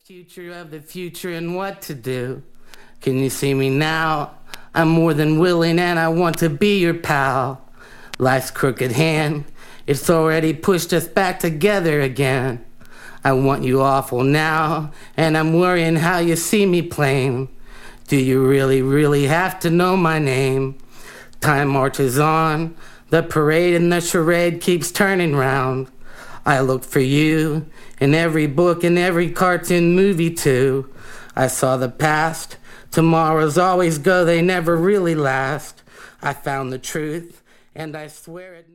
Future of the future and what to do. Can you see me now? I'm more than willing and I want to be your pal. Life's crooked hand, it's already pushed us back together again. I want you awful now, and I'm worrying how you see me playing. Do you really, really have to know my name? Time marches on, the parade and the charade keeps turning round. I look for you in every book and every cartoon movie too. I saw the past, tomorrows always go, they never really last. I found the truth, and I swear it